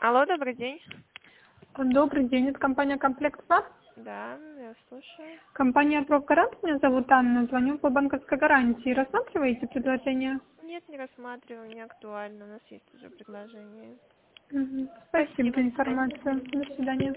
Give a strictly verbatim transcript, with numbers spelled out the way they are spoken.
Алло, добрый день. Добрый день, это компания «Комплект План». Да, я слушаю. Компания «Профгарант», меня зовут Анна, звоню по банковской гарантии. Рассматриваете предложение? Нет, не рассматриваю, не актуально, у нас есть уже предложение. Мгм. Спасибо Спасибо, за до свидания. информацию. До свидания.